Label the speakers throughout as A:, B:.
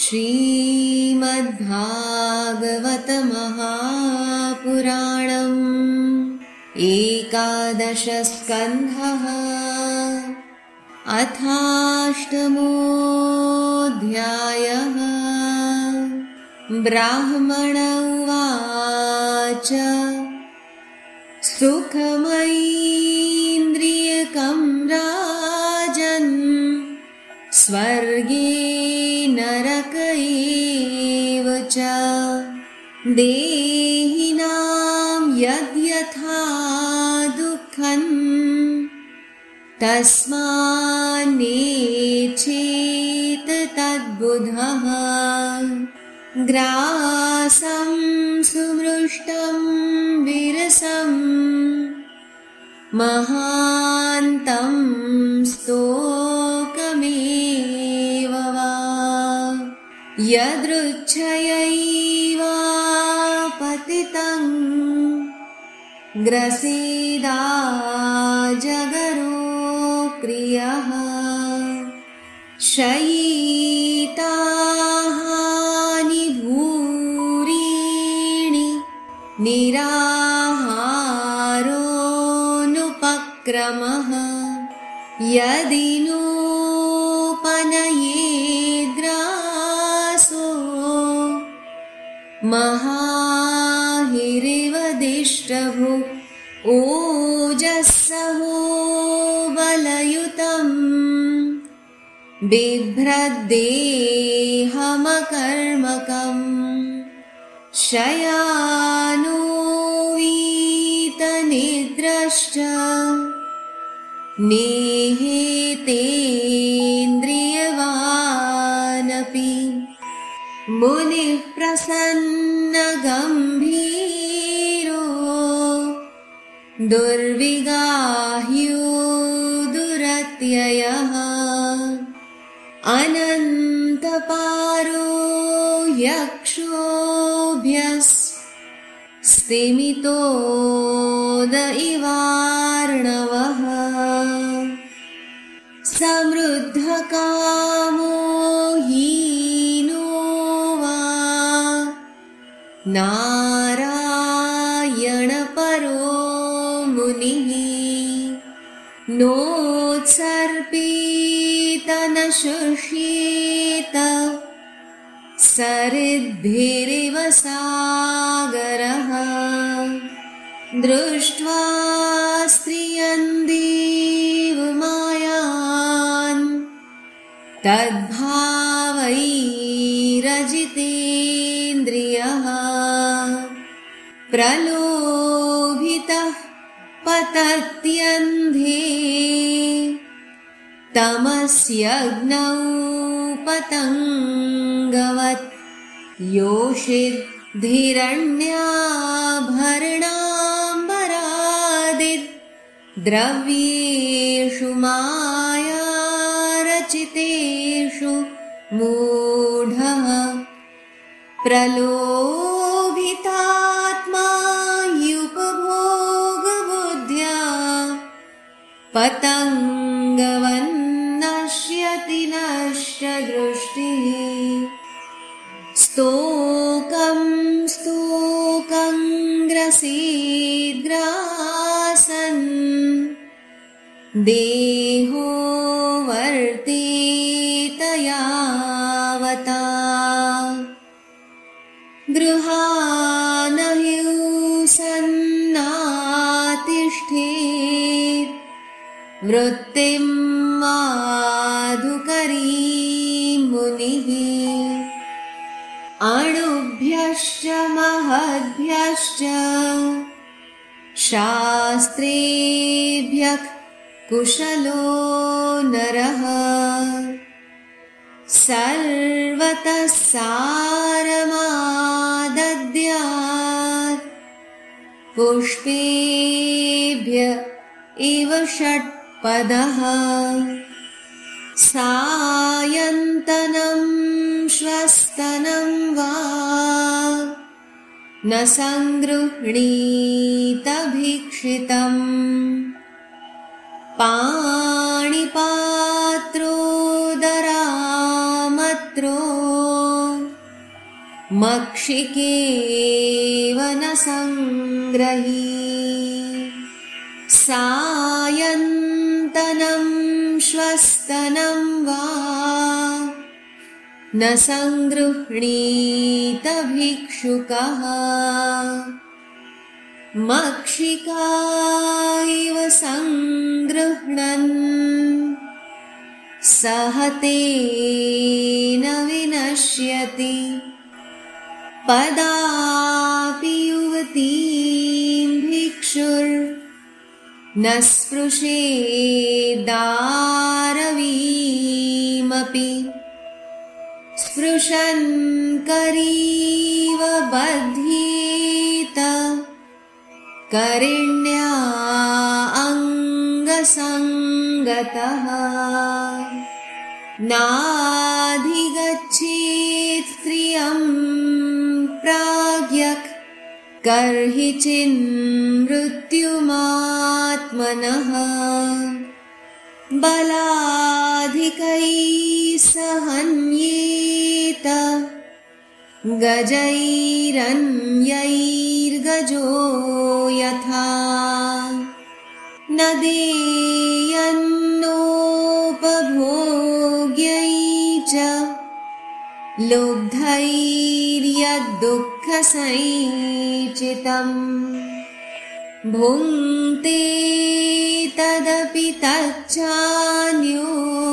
A: श्रीमद्भागवत महापुराणम् एकादश स्कन्धः अथाष्टमोऽध्यायः। ब्राह्मण उवाच सुखमैन्द्रियकं राजन् स्वर्गे नरक एव च देहिनां यद्यथा दुःखं तस्मान्नेच्छेत् तद्बुधः। ग्रासं सुमृष्टं विरसं महान्तं स्तोकमेव वा यदृच्छयैवापतितं ग्रसेदाजगरो प्रियः। शयिताहानि भूरीणि निराहारोऽनुपक्रमः यदि नोपनयेद्ग्रासो महाहिरिव दिष्टभु ओजस्सहो बलयुतं बिभ्रद्देहमकर्मकम्। शयानो वीतनिद्रश्च नेहेतेन्द्रियवानपि मुनिः प्रसन्नगम्भीरो दुर्विगाह्यो दुरत्ययः। अनन्तपारो यक्षोभ्यस्तिमितोद इवार्णवः। समृद्धकामो हीनो वा नारायणपरो मुनिः नोत्सर्पीत न शुष्येत सरिद्भिरिव सागरः। दृष्ट्वा स्त्रियं देवमायान् तद्भावैरजितेन्द्रियः प्रलोभितः पतत्यन्धे तमस्यग्नौ पतङ्गवत् योषिद्धिरण्याभरणाम्बरादिद् द्रव्येषु मायारचितेषु मूढः। प्रलोभितात्मा युपभोगबुद्ध्या पतङ्गवन्नश्यति नष्टदृष्टिः। स्तोकं ग्रसेद्ग्रासन् देहो वर्तेत यावता। गृहानहिंसन्नातिष्ठेत् वृत्तिं माधुकरीं मुनिः। अणुभ्यश्च महद्भ्यश्च शास्त्रेभ्यः कुशलो नरः। सर्वतः सारमादद्यात् पुष्पेभ्य इव षट्पदः। सायन्तनं श्वस्तनं वा न सङ्गृह्णीत भीक्षितम्। पाणिपात्रोदरामत्रो मक्षिकेव न सङ्ग्रही सायन्तनं श्वस्तनं वा न सङ्गृह्णीत भिक्षुकः मक्षिका इव सङ्गृह्णन् सहतेन विनश्यति पदापि युवतीं भिक्षुर्न स्पृशेदारवीमपि स्पृशन् करीव बध्येत करिण्या अङ्गसङ्गतः नाधिगच्छेत् स्त्रियं प्राज्ञक् कर्हि चिन्मृत्युमात्मनः बलाधिकैः सहन्येत गजैरन्यैर्गजो यथा न देयन्नोपभोग्यै च लुब्धैर्यद्दुःखसञ्चितम् भुङ्क्ते तदपि तच्चान्यो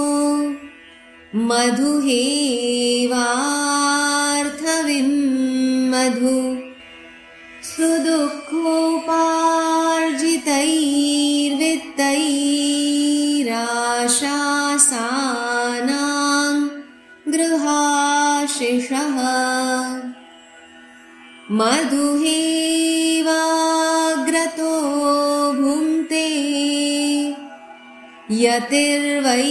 A: मधुहेवार्थविन्मधु सुदुःखोपार्जितैर्वित्तैराशासानां गृहाशिषः मधुहेवाग्रतो भुङ्क्ते यतिर्वै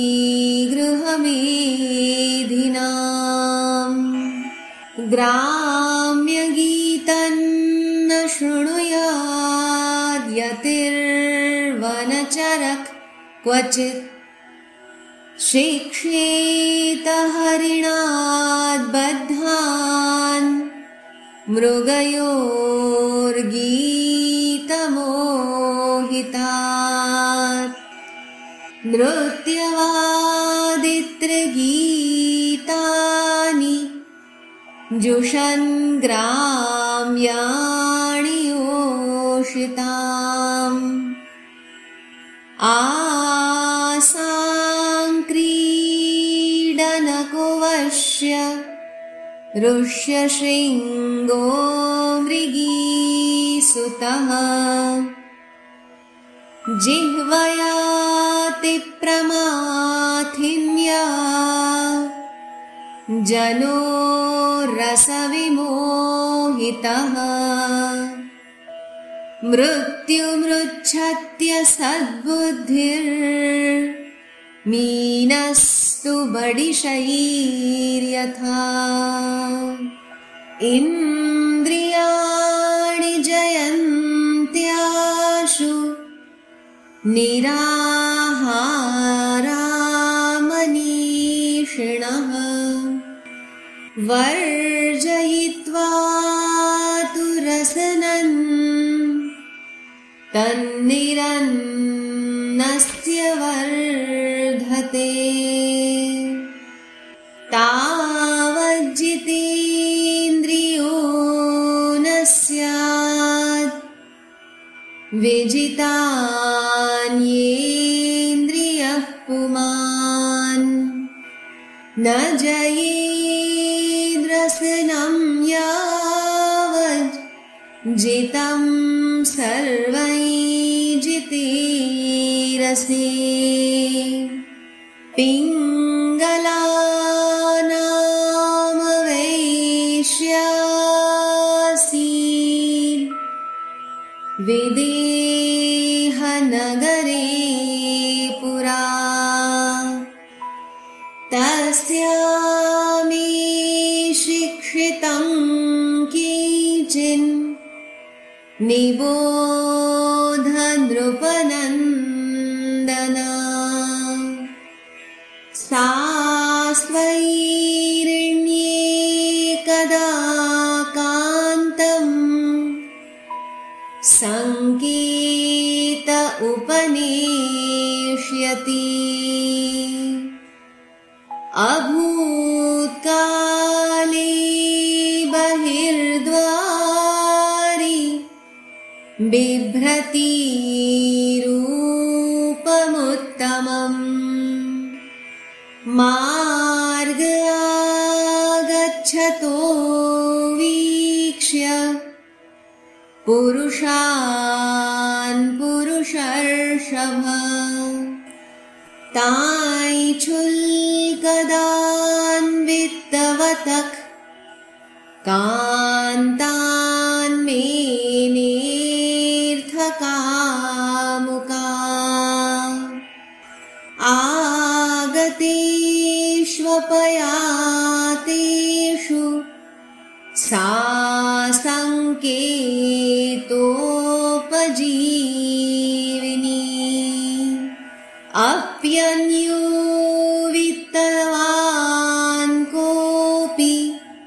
A: गृहमेधिनाम् ग्राम्यगीतं न शृणुयाद् यतिर्वनचरः क्वचित् शिक्षेत हरिणाद् बद्धान् मृगयोर्गीतमोहितात् नृत्यवादित्रगीतानि जुषन् ग्राम्याणि योषिताम् आसाङ्क्रीडनको वश्य ऋष्यशृङ्गो मृगीसुतः जिह्वयाति प्रमाथिन्या जनो रसविमोहितः मृत्युमृच्छत्य सद्बुद्धिर्मीनस्तु बडिशैर्यथा इन्द्रियाणि जयन्त्याशु निराहारामनीषिणः वर्जयित्वा तु रसनन् तन्निरन्नस्य वर्धते तावज्जितेन्द्रियो न स्यात् विजितान्येन्द्रियः पुमान् न जयेद्रसनं यावत् जितं सर्वैर्जिते रसे पिङ्गलानामवेश्यासि विदेहनगरे पुरा तस्यामि शिक्षितं केचिन् निबोध नृपनन्दन सा स्वैरिण्ये कदा अभूत्काले बहिर्द्वारि बिभ्रतिरूपमुत्तमम् मार्ग आगच्छतो वीक्ष्य पुरुषान् पुरुषर्षभ ताञ्छुल्कदान्वितवतः कान्तान् मेनेऽर्थकामुका आगतेष्वपयातेषु सा सङ्केतोपजीविनी अप्यन्यो वित्तवान् कोऽपि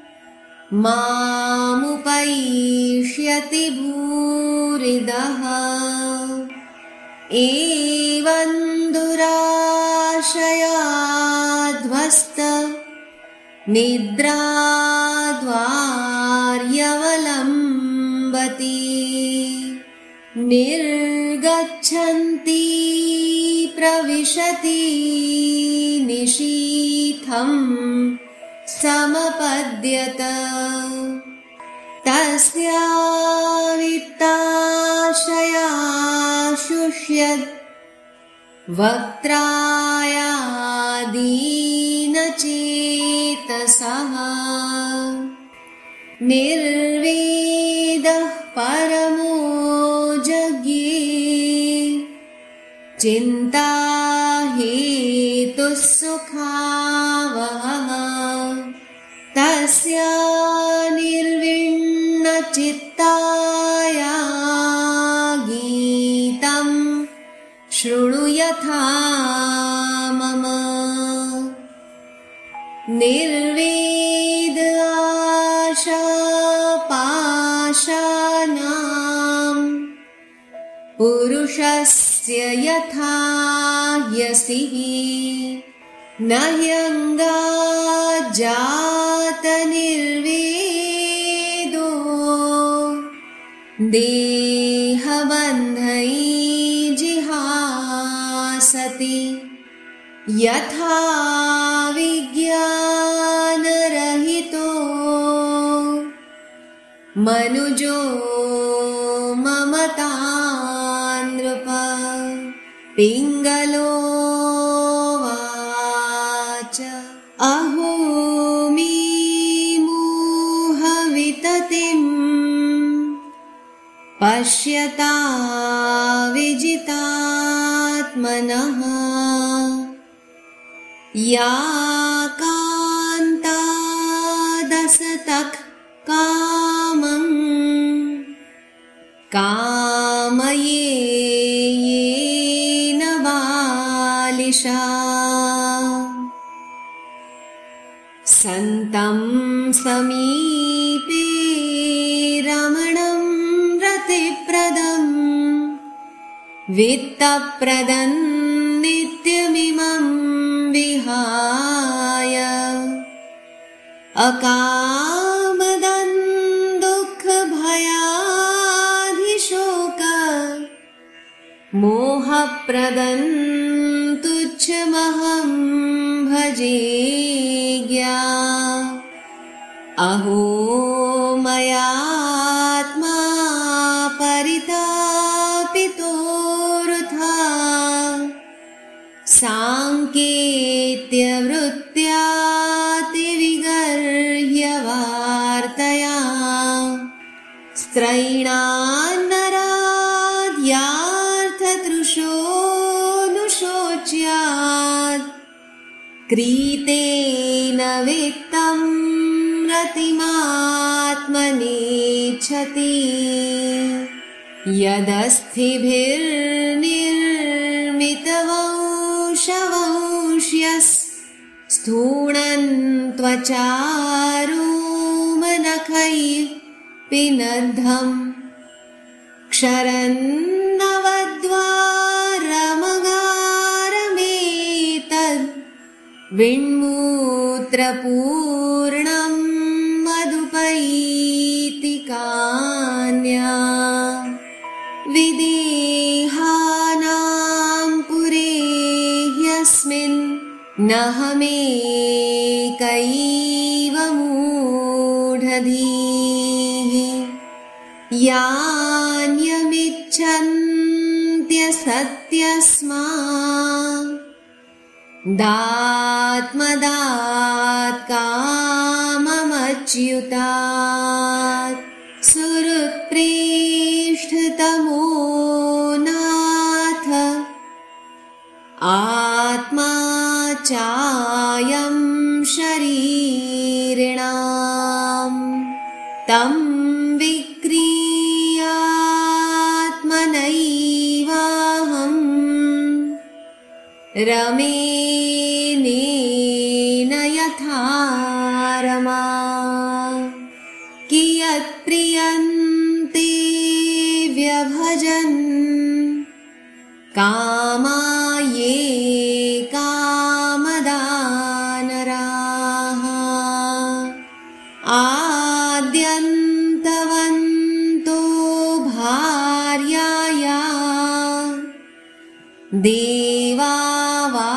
A: मामुपैष्यति भूरिदः एवं दुराशयाध्वस्त निद्राद्वार्यवलम्बति निर्गच्छन्ति प्रविशति निशीथं समपद्यत तस्या वित्ताशया शुष्यत् वक्त्रायादीनचेतसः निर्वेदः परमो जज्ञे चिन्ता हेतुः सुखावहः तस्या निर्विण्णचित्ताया गीतं शृणु यथा मम निर्वेद आशापाशानां पुरुषस्य यथा यसिः न ह्यङ्गाजातनिर्वेदो देहबन्धै जिहासति यथा विज्ञानरहितो मनुजो ममतानृप पिङ्गलो वाच अहो मे मोहविततिम् पश्यता विजितात्मनः या कान्तादसतः कामं कामयेयेन बालिशा सन्तं समीपे रमणं रतिप्रदम् वित्तप्रदं नित्यमिमं विहाय अकामदं दुःखभयाधिशोक मोहप्रदं तुच्छमहं भजे ज्ञा अहो मयात्मा परितापितोऽर्था साङ्केत्यवृत्त्यातिविगर्ह्यवार्तया स्त्रैणान्नराद्यार्थतृषोऽनुशोच्यात् क्रीतेन वित्तं रतिमात्मनेच्छति यदस्थिभिर्निर्मितवंशवंश्यस्थूणन् त्वचारोमनखैः पिनद्धम् क्षरन्नवद्वारमगारमेतद् विण्मूत्रपूर्णं मधुपैतिकान्या विदेहानां पुरे ह्यस्मिन् नहमेकैव मूढधीः यान्यमिच्छन्त्यसत्यस्मात् दात्मदात्काममच्युतात् सुहृत्प्रेष्ठतमो नाथ आत्मा चायं शरीरिणाम् तं विक्रियात्मनैवाहम् रमेनेन यथा रमा कियत्प्रियन्ते व्यभजन् कामाये कामदानराः आद्यन्तवन्तो भार्याया देवा वा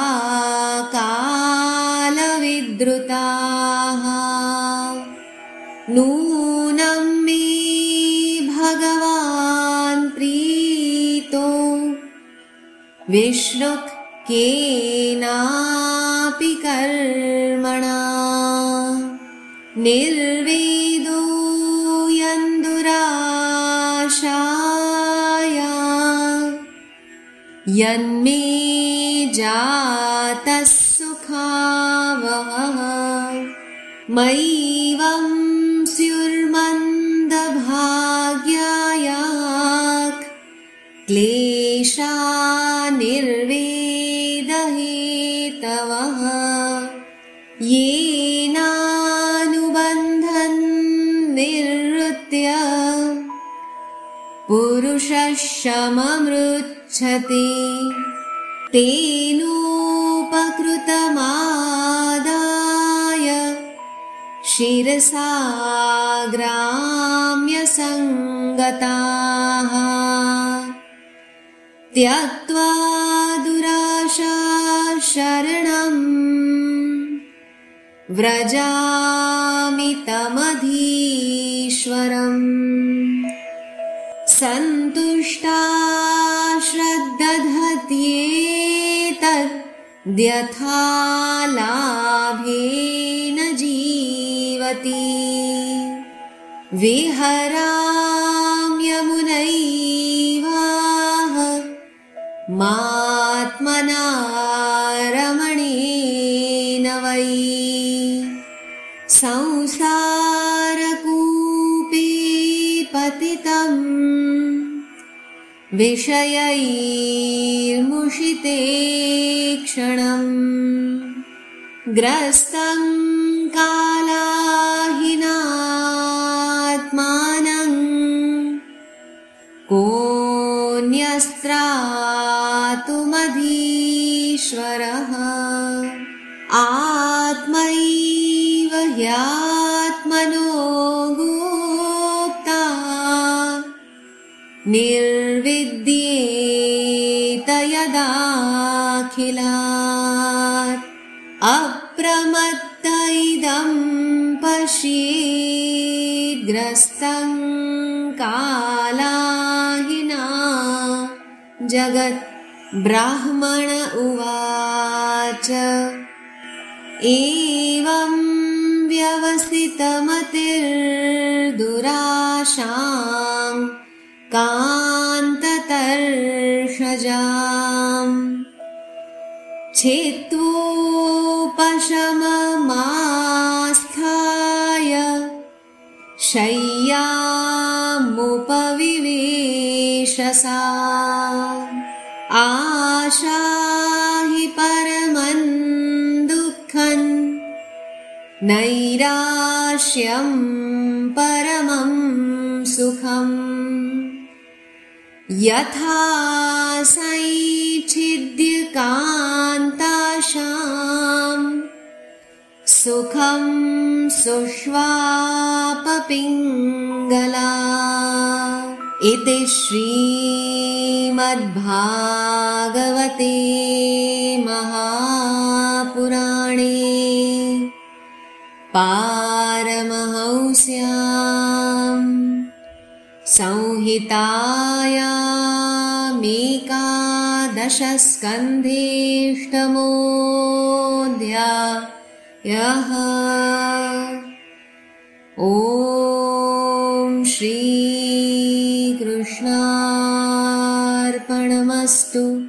A: कालविद्रुताः नूनं मे भगवान् प्रीतो विष्णुः केनापि कर्मणा निर्वेदो यन्दुराशाया यन्मे जातः सुखावहः मयैवं स्युर्मन्दभाग्यायाः क्लेशा निर्वेदहेतवः येनानुबन्धन् निर्वृत्य पुरुषः शममृच्छति तेनोपकृतमादाय शिरसा ग्राम्यसङ्गताः त्यक्त्वा दुराशा शरणं व्रजामि तमधीश्वरम् सन्तुष्टा श्रद्दधत्येतद्यथा लाभेन जीवति विहराम्यमुनैवाह मात्मना रमणेन वै संसारकूपे पतितं विषयैर्मुषिते क्षणम् ग्रस्तं कालाहिनात्मानं कोऽन्यस्त्रातुमधीश्वरः आत्मैव ह्यात्मनो गोप्ता निर्विद्येत यदाखिलात् अप्रमत्त इदं पश्येद्ग्रस्तं कालाहिना जगत् ब्राह्मण उवाच एवं व्यवसितमतिर्दुराशां कान्ततर्षजाम् छित्त्वोपशममास्थाय शय्यामुपविवेश सा आशा हि परमं दुःखं नैराश्यं परमं सुखम् यथा सैच्छिद्यकान्ताशाम् सुखं सुष्वापपिङ्गला इति श्रीमद्भागवते महापुराणे पारमहंस्याम् संहितायामेकादशस्कन्धेऽष्टमोऽध्यायः। ॐ श्रीकृष्णार्पणमस्तु।